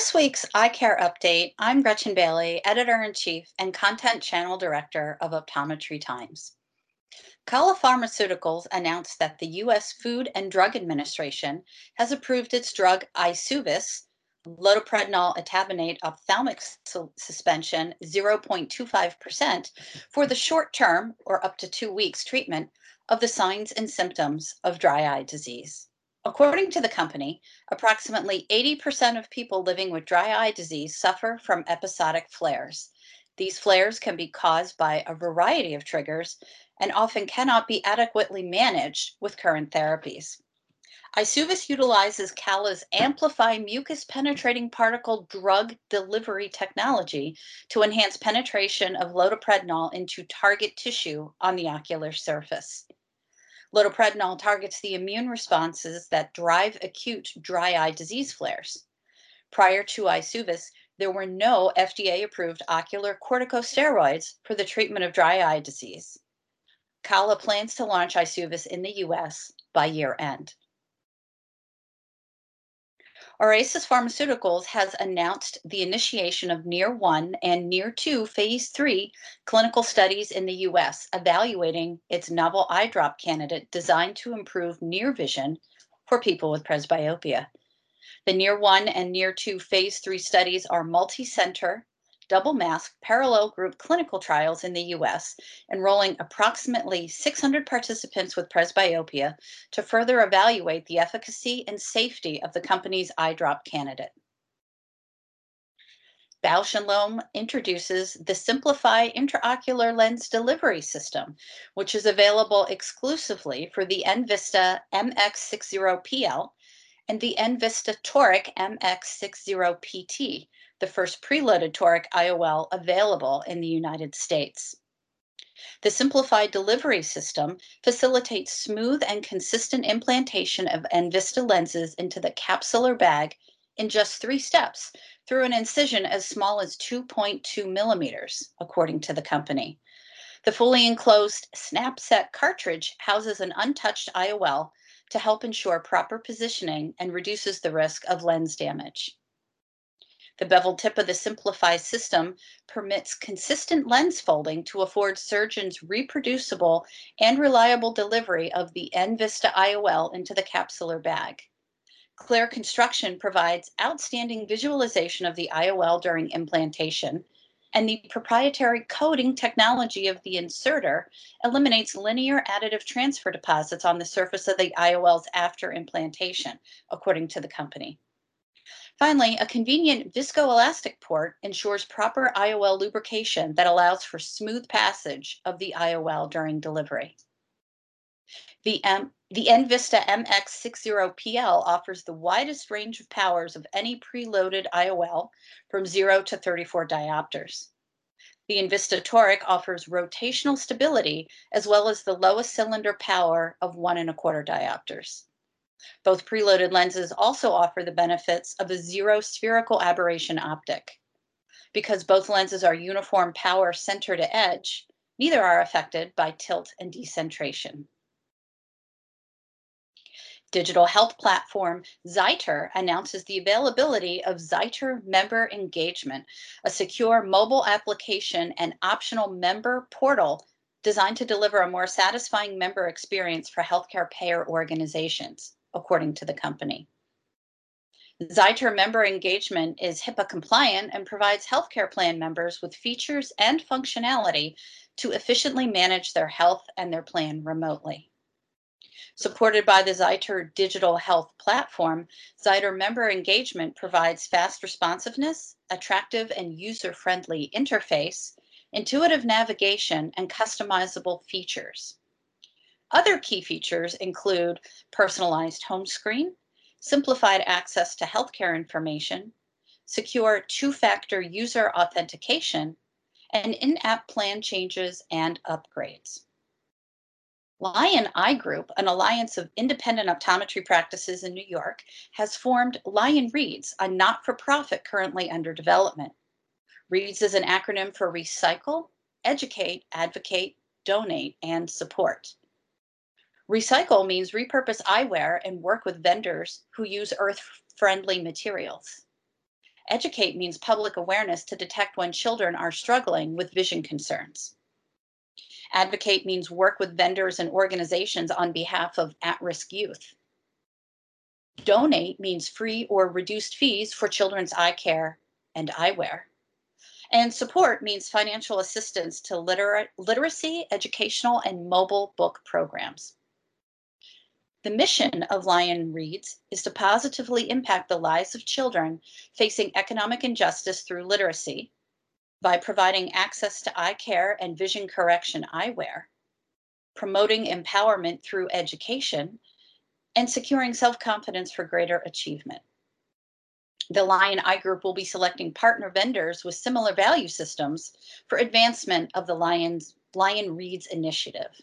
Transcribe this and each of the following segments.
this week's Eye Care Update, I'm Gretchen Bailey, Editor-in-Chief and Content Channel Director of Optometry Times. Kala Pharmaceuticals announced that the U.S. Food and Drug Administration has approved its drug Isuvis, loteprednol etabinate ophthalmic suspension 0.25% for the short-term or up to 2 weeks treatment of the signs and symptoms of dry eye disease. According to the company, approximately 80% of people living with dry eye disease suffer from episodic flares. These flares can be caused by a variety of triggers and often cannot be adequately managed with current therapies. Isuvis utilizes Kala's Amplify mucus penetrating particle drug delivery technology to enhance penetration of loteprednol into target tissue on the ocular surface. Loteprednol targets the immune responses that drive acute dry eye disease flares. Prior to Isuvis, there were no FDA-approved ocular corticosteroids for the treatment of dry eye disease. Kala plans to launch Isuvis in the U.S. by year-end. Orasis Pharmaceuticals has announced the initiation of NEAR-1 and NEAR-2 phase 3 clinical studies in the U.S., evaluating its novel eye drop candidate designed to improve near vision for people with presbyopia. The NEAR-1 and NEAR-2 phase 3 studies are multi-center, double-masked, parallel group clinical trials in the U.S., enrolling approximately 600 participants with presbyopia to further evaluate the efficacy and safety of the company's eye drop candidate. Bausch & Lomb introduces the Simplify intraocular lens delivery system, which is available exclusively for the enVista MX60PL and the enVista Toric MX60PT, the first preloaded toric IOL available in the United States. The simplified delivery system facilitates smooth and consistent implantation of enVista lenses into the capsular bag in just 3 steps through an incision as small as 2.2 millimeters, according to the company. The fully enclosed SnapSet cartridge houses an untouched IOL to help ensure proper positioning and reduces the risk of lens damage. The beveled tip of the Simplify system permits consistent lens folding to afford surgeons reproducible and reliable delivery of the enVista IOL into the capsular bag. Clear construction provides outstanding visualization of the IOL during implantation, and the proprietary coating technology of the inserter eliminates linear additive transfer deposits on the surface of the IOLs after implantation, according to the company. Finally, a convenient viscoelastic port ensures proper IOL lubrication that allows for smooth passage of the IOL during delivery. The enVista MX60PL offers the widest range of powers of any preloaded IOL from 0 to 34 diopters. The enVista Toric offers rotational stability as well as the lowest cylinder power of 1 1/4 diopters. Both preloaded lenses also offer the benefits of a zero spherical aberration optic. Because both lenses are uniform power center to edge, neither are affected by tilt and decentration. Digital health platform Zyter announces the availability of Zyter Member Engagement, a secure mobile application and optional member portal designed to deliver a more satisfying member experience for healthcare payer organizations, according to the company. Zyter Member Engagement is HIPAA compliant and provides healthcare plan members with features and functionality to efficiently manage their health and their plan remotely. Supported by the Zyter digital health platform, Zyter Member Engagement provides fast responsiveness, attractive and user-friendly interface, intuitive navigation, and customizable features. Other key features include personalized home screen, simplified access to healthcare information, secure 2-factor user authentication, and in-app plan changes and upgrades. Lion Eye Group, an alliance of independent optometry practices in New York, has formed Lion Reads, a not-for-profit currently under development. READS is an acronym for Recycle, Educate, Advocate, Donate, and Support. Recycle means repurpose eyewear and work with vendors who use earth-friendly materials. Educate means public awareness to detect when children are struggling with vision concerns. Advocate means work with vendors and organizations on behalf of at-risk youth. Donate means free or reduced fees for children's eye care and eyewear. And support means financial assistance to literacy, educational, and mobile book programs. The mission of Lion Reads is to positively impact the lives of children facing economic injustice through literacy by providing access to eye care and vision correction eyewear, promoting empowerment through education, and securing self-confidence for greater achievement. The Lion Eye Group will be selecting partner vendors with similar value systems for advancement of the Lion Reads initiative.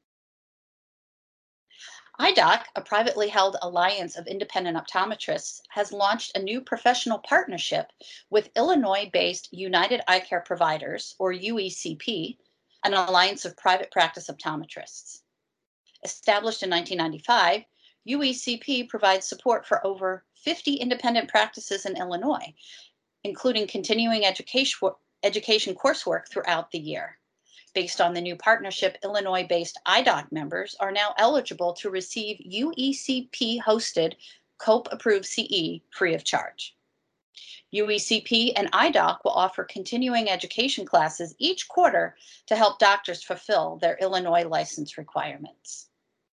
IDOC, a privately held alliance of independent optometrists, has launched a new professional partnership with Illinois-based United Eye Care Providers, or UECP, an alliance of private practice optometrists. Established in 1995, UECP provides support for over 50 independent practices in Illinois, including continuing education coursework throughout the year. Based on the new partnership, Illinois-based IDOC members are now eligible to receive UECP-hosted COPE-approved CE free of charge. UECP and IDOC will offer continuing education classes each quarter to help doctors fulfill their Illinois license requirements.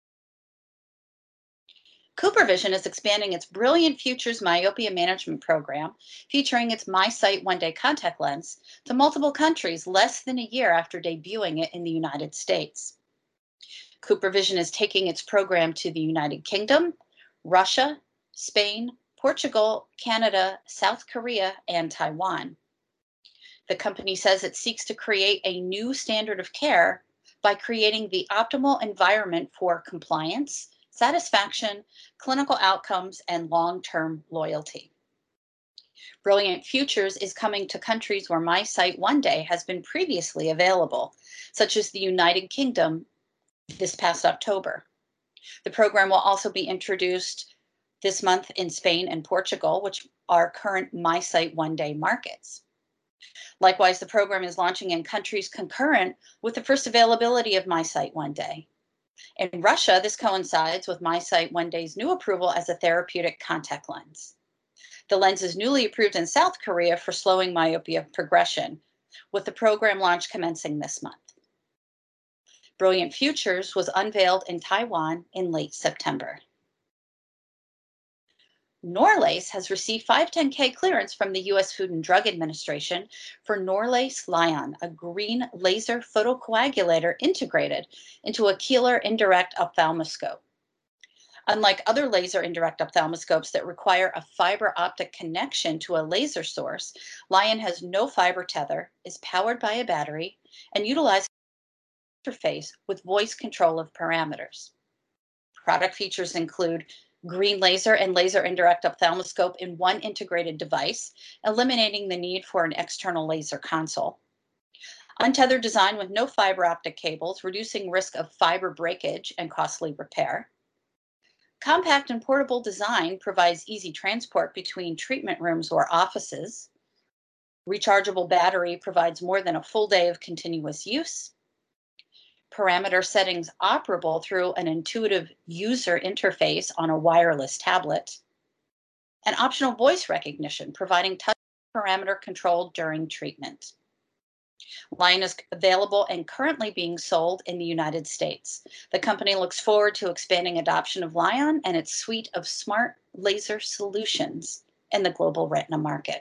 CooperVision is expanding its Brilliant Futures myopia management program, featuring its MiSight one-day contact lens, to multiple countries less than a year after debuting it in the United States. CooperVision is taking its program to the United Kingdom, Russia, Spain, Portugal, Canada, South Korea, and Taiwan. The company says it seeks to create a new standard of care by creating the optimal environment for compliance, satisfaction, clinical outcomes, and long-term loyalty. Brilliant Futures is coming to countries where MiSight One Day has been previously available, such as the United Kingdom this past October. The program will also be introduced this month in Spain and Portugal, which are current MiSight One Day markets. Likewise, the program is launching in countries concurrent with the first availability of MiSight One Day. In Russia, this coincides with MiSight One Day's new approval as a therapeutic contact lens. The lens is newly approved in South Korea for slowing myopia progression, with the program launch commencing this month. Brilliant Futures was unveiled in Taiwan in late September. Norlace has received 510(k) clearance from the U.S. Food and Drug Administration for Norlace Lion, a green laser photocoagulator integrated into a Keeler indirect ophthalmoscope. Unlike other laser indirect ophthalmoscopes that require a fiber optic connection to a laser source, Lion has no fiber tether, is powered by a battery, and utilizes an interface with voice control of parameters. Product features include green laser and laser indirect ophthalmoscope in one integrated device, eliminating the need for an external laser console. Untethered design with no fiber optic cables, reducing risk of fiber breakage and costly repair. Compact and portable design provides easy transport between treatment rooms or offices. Rechargeable battery provides more than a full day of continuous use. Parameter settings operable through an intuitive user interface on a wireless tablet. And optional voice recognition, providing touch parameter control during treatment. Lion is available and currently being sold in the United States. The company looks forward to expanding adoption of Lion and its suite of smart laser solutions in the global retina market.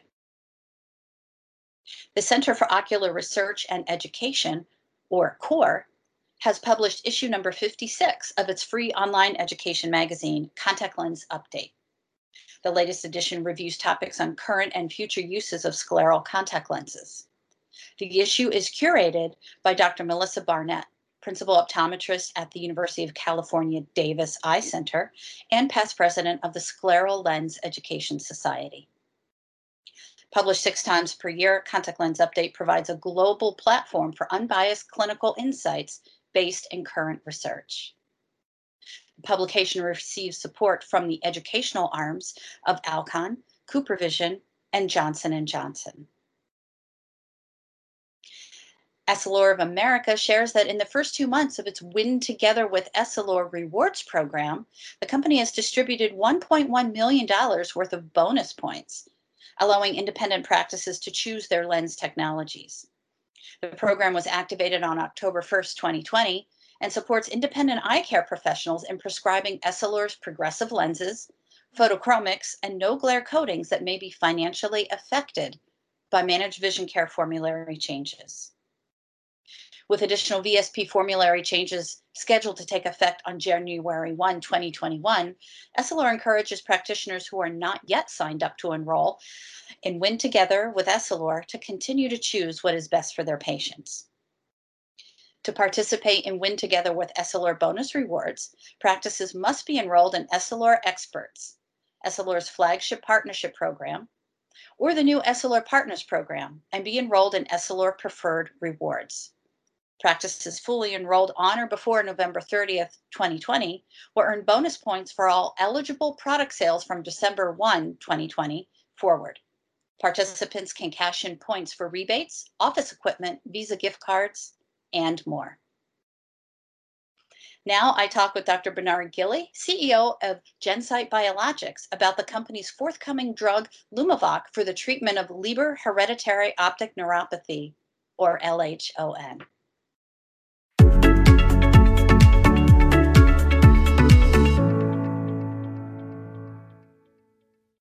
The Center for Ocular Research and Education, or CORE, has published issue number 56 of its free online education magazine, Contact Lens Update. The latest edition reviews topics on current and future uses of scleral contact lenses. The issue is curated by Dr. Melissa Barnett, principal optometrist at the University of California, Davis Eye Center, and past president of the Scleral Lens Education Society. Published 6 times per year, Contact Lens Update provides a global platform for unbiased clinical insights based in current research. The publication receives support from the educational arms of Alcon, CooperVision, and Johnson & Johnson. Essilor of America shares that in the first 2 months of its Win Together with Essilor rewards program, the company has distributed $1.1 million worth of bonus points, allowing independent practices to choose their lens technologies. The program was activated on October 1st, 2020, and supports independent eye care professionals in prescribing Essilor's progressive lenses, photochromics, and no glare coatings that may be financially affected by managed vision care formulary changes. With additional VSP formulary changes scheduled to take effect on January 1, 2021, Essilor encourages practitioners who are not yet signed up to enroll in Win Together with Essilor to continue to choose what is best for their patients. To participate in Win Together with Essilor bonus rewards, practices must be enrolled in Essilor Experts, Essilor's flagship partnership program, or the new Essilor Partners program, and be enrolled in Essilor Preferred Rewards. Practices fully enrolled on or before November 30th, 2020 will earn bonus points for all eligible product sales from December 1, 2020 forward. Participants can cash in points for rebates, office equipment, Visa gift cards, and more. Now I talk with Dr. Bernard Gilly, CEO of GenSight Biologics, about the company's forthcoming drug Lumivoq for the treatment of Leber hereditary optic neuropathy, or LHON.